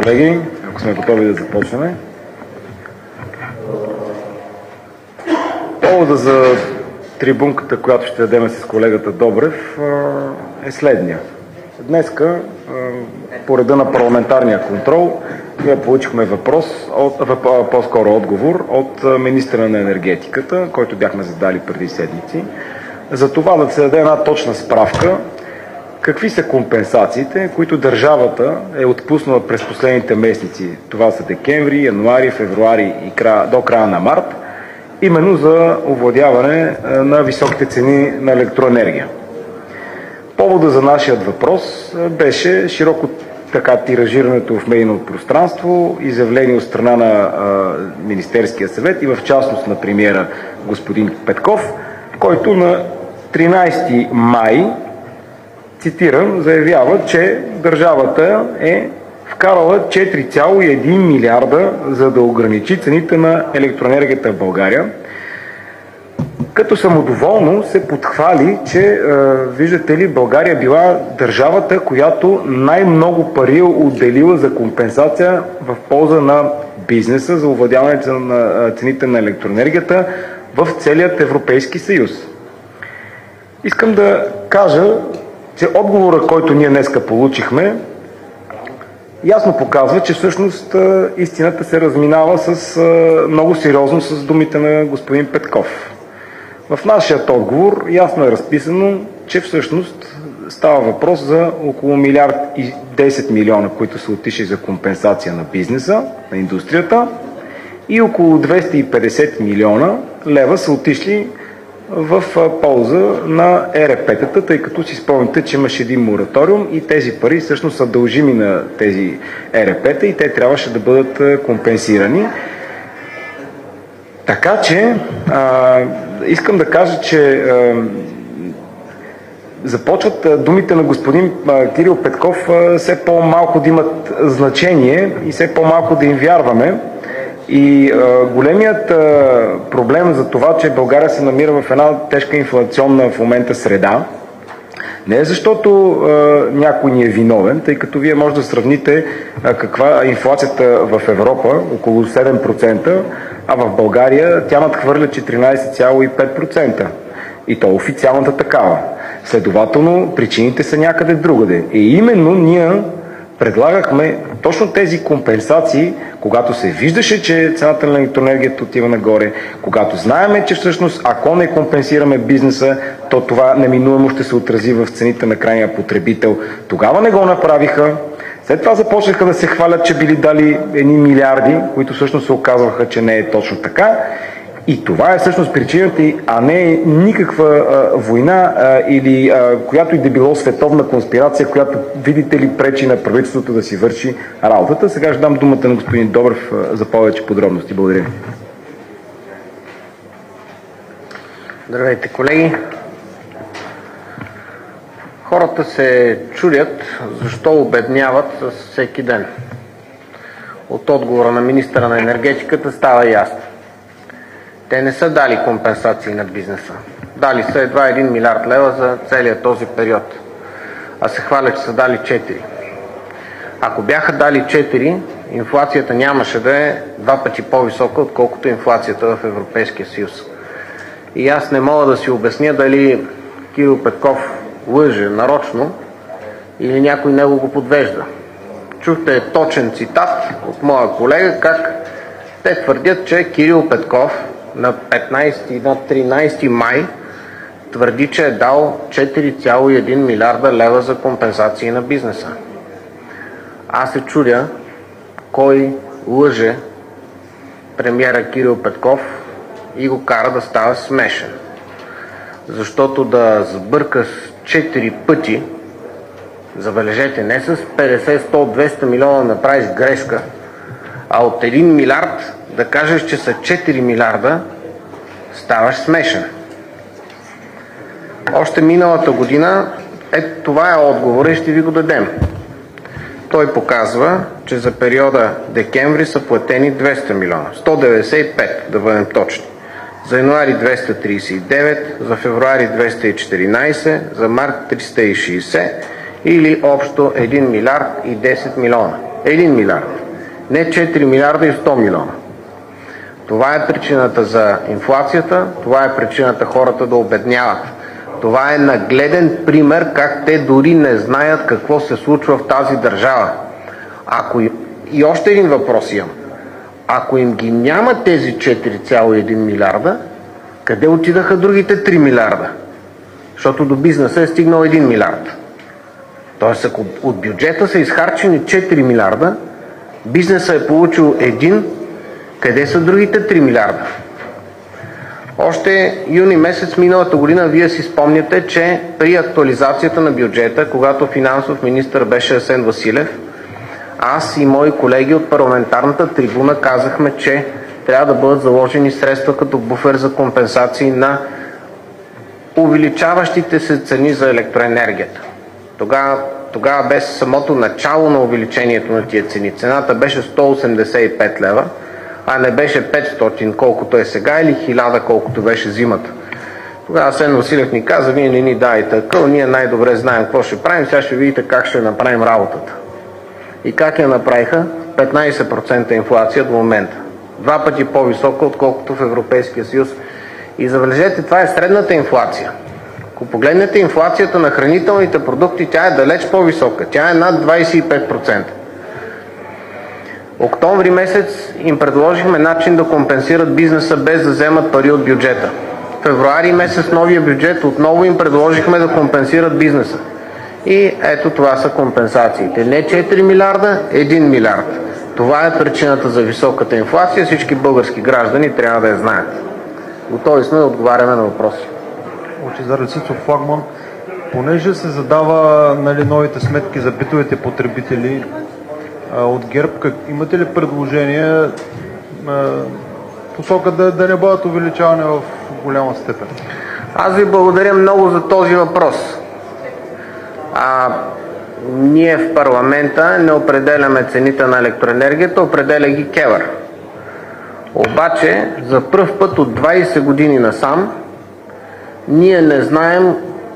колеги, ако сме готови да започнем. Повода за трибунката, която ще дадем с колегата Добрев, е следния. Днеска, по реда на парламентарния контрол, ние получихме по-скоро отговор от министъра на енергетиката, който бяхме задали преди седмици, за това да се даде една точна справка какви са компенсациите, които държавата е отпуснала през последните месеци. Това са декември, януари, февруари и до края на март, именно за овладяване на високите цени на електроенергия. Повода за нашият въпрос беше широко така тиражирането в медийното пространство, изявление от страна на Министерския съвет и в частност на премиера господин Петков, който на 13 май, цитирам, заявява, че държавата е вкарала 4,1 милиарда, за да ограничи цените на електроенергията в България. Като самодоволно се подхвали, че, виждате ли, България била държавата, която най-много пари е отделила за компенсация в полза на бизнеса, за овладяване на цените на електроенергията в целият Европейски съюз. Искам да кажа, че отговорът, който ние днеска получихме, ясно показва, че всъщност истината се разминава много сериозно с думите на господин Петков. В нашия отговор ясно е разписано, че всъщност става въпрос за около 1 милиард и 10 милиона, които са отишли за компенсация на бизнеса, на индустрията, и около 250 милиона лева са отишли в полза на ЕРП-тата, тъй като си спомняте, че имаше един мораториум и тези пари всъщност са дължими на тези ЕРП-та и те трябваше да бъдат компенсирани. Така че искам да кажа, че започват думите на господин Кирил Петков все по-малко да имат значение и все по-малко да им вярваме. И големият проблем за това, че България се намира в една тежка инфлационна в момента среда, не е защото някой ни е виновен, тъй като вие може да сравните каква е инфлацията в Европа, около 7%, а в България тя надхвърля 14,5%. И то официалната такава. Следователно, причините са някъде другаде. И именно ние предлагахме точно тези компенсации, когато се виждаше, че цената на електроенергията отива нагоре, когато знаеме, че всъщност ако не компенсираме бизнеса, то това неминуемо ще се отрази в цените на крайния потребител. Тогава не го направиха. След това започнаха да се хвалят, че били дали едни милиарди, които всъщност се оказваха, че не е точно така. И това е всъщност причината, а не никаква война или която и да било световна конспирация, която, видите ли, пречи на правителството да си върши работата. Сега ще дам думата на господин Добрев за повече подробности. Благодаря. Здравейте, колеги! Хората се чудят защо обедняват всеки ден. От отговора на министъра на енергетиката става ясно. Те не са дали компенсации на бизнеса. Дали са едва 1 милиард лева за целият този период. А се хвалят, че са дали 4. Ако бяха дали 4, инфлацията нямаше да е 2 пъти по-висока, отколкото инфлацията в Европейския съюз. И аз не мога да си обясня дали Кирил Петков лъже нарочно или някой него го подвежда. Чухте точен цитат от моя колега, как те твърдят, че Кирил Петков на 15 и на 13 май твърди, че е дал 4,1 милиарда лева за компенсации на бизнеса. Аз се чудя кой лъже премиера Кирил Петков и го кара да става смешен. Защото да сбърка с 4 пъти, забележете, не с 50, 100, 200 милиона да направиш грешка, а от 1 милиард да кажеш, че са 4 милиарда, ставаш смешен. Още миналата година, това е отговор и ще ви го дадем. Той показва, че за периода декември са платени 200 милиона, 195 да бъдем точни. За януари 239, за февруари 214, за март 360 или общо 1 милиард и 10 милиона. 1 милиард. Не 4 милиарда и 100 милиона. Това е причината за инфлацията, това е причината хората да обедняват. Това е нагледен пример как те дори не знаят какво се случва в тази държава. И още един въпрос имам. Ако им ги няма тези 4,1 милиарда, къде отидаха другите 3 милиарда? Защото до бизнеса е стигнал 1 милиард. Тоест, ако от бюджета са изхарчени 4 милиарда, бизнесът е получил 1, къде са другите 3 милиарда? Още юни месец миналата година вие си спомняте, че при актуализацията на бюджета, когато финансов министър беше Асен Василев, аз и мои колеги от парламентарната трибуна казахме, че трябва да бъдат заложени средства като буфер за компенсации на увеличаващите се цени за електроенергията. Тогава без самото начало на увеличението на тия цени. Цената беше 185 лева, а не беше 500, колкото е сега, или 1000, колкото беше зимата. Тогава Асен Василев ни каза, вие не ни дайте акъл, ние най-добре знаем какво ще правим, сега ще видите как ще направим работата. И как я направиха? 15% инфлация до момента. 2 пъти по-висока, отколкото в Европейския съюз. И забележете, това е средната инфлация. Ако погледнете инфлацията на хранителните продукти, тя е далеч по-висока. Тя е над 25%. Октомври месец им предложихме начин да компенсират бизнеса без да вземат пари от бюджета. Февруари месец новия бюджет отново им предложихме да компенсират бизнеса. И ето това са компенсациите. Не 4 милиарда, 1 милиард. Това е причината за високата инфлация. Всички български граждани трябва да я знаят. Готови сме да отговаряме на въпроси. Лъчезар Летцов, Флагман. Понеже се задава новите сметки за битовите потребители от ГЕРБ, имате ли предложение посока да не бъдат увеличавани в голяма степен? Аз ви благодаря много за този въпрос. Ние в парламента не определяме цените на електроенергията, определя ги КЕВР. Обаче за пръв път от 20 години насам ние не знаем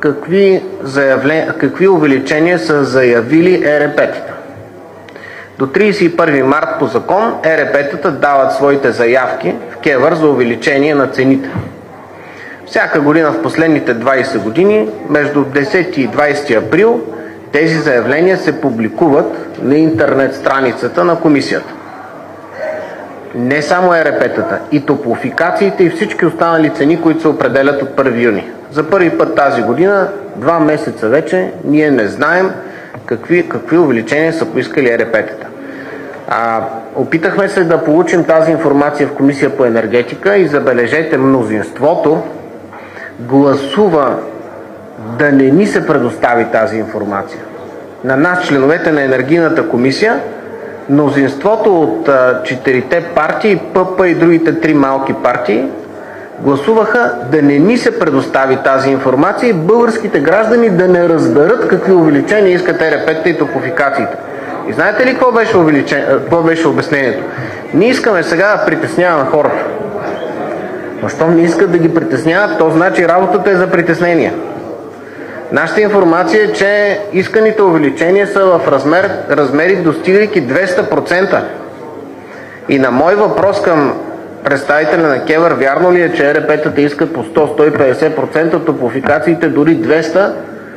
какви увеличения са заявили ЕРП-тата. До 31 март по закон ЕРП-тата дават своите заявки в КЕВР за увеличение на цените. Всяка година в последните 20 години, между 10 и 20 април, тези заявления се публикуват на интернет страницата на комисията. Не само ЕРП-тата, и топлофикациите и всички останали цени, които се определят от 1 юни. За първи път тази година, 2 месеца вече, ние не знаем какви увеличения са поискали ЕРП-тата. Опитахме се да получим тази информация в Комисия по енергетика и забележете, мнозинството гласува да не ни се предостави тази информация. На нас, членовете на Енергийната комисия, мнозинството от 4-те партии, ПП и другите 3 малки партии, гласуваха да не ни се предостави тази информация и българските граждани да не разберат какви увеличения искат ЕРП-та и топлофикациите. И знаете ли какво беше обяснението? Ние искаме сега да притесняваме хората. Но щом не искат да ги притесняват, то значи работата е за притеснение. Нашата информация е, че исканите увеличения са в размери достигайки 200%. И на мой въпрос към представителя на КЕВР, вярно ли е, че ЕРП-тата искат по 100-150%, топлофикациите дори 200%,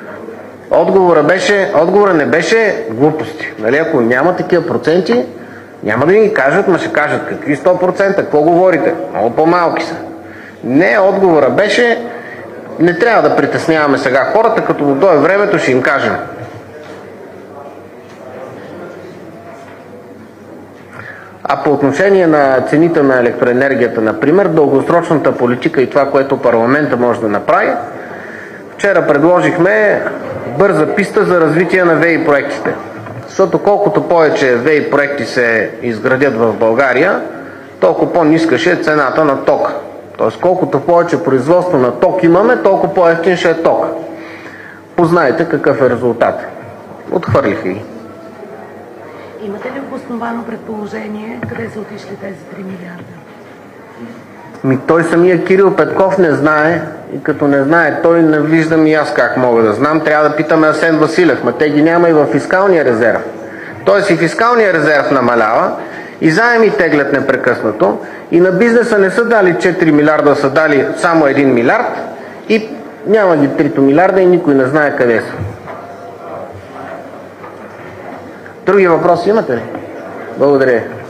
отговорът не беше глупости. Нали? Ако няма такива проценти, няма да ни кажат, но ще кажат какви 100%, какво говорите? Много по-малки са. Не, отговорът беше, не трябва да притесняваме сега хората, като дойде времето ще им кажем. А по отношение на цените на електроенергията, например, дългосрочната политика и това, което парламента може да направи, вчера предложихме бърза писта за развитие на ВЕИ проектите. Защото колкото повече ВЕИ проекти се изградят в България, толкова по-ниска ще е цената на тока. Тоест колкото повече производство на ток имаме, толкова по-евтин ще е ток. Познайте какъв е резултат. Отхвърлиха ги. Имате ли обосновано предположение къде са отишли тези 3 милиарда? Той самия Кирил Петков не знае и като не знае той, не виждам и аз как мога да знам. Трябва да питаме Асен Василев, те ги няма и във фискалния резерв. Тоест и фискалния резерв намалява, и заеми теглят непрекъснато, и на бизнеса не са дали 4 милиарда, са дали само 1 милиард и няма ги 3 милиарда и никой не знае къде са. Други въпроси имате ли? Благодаря.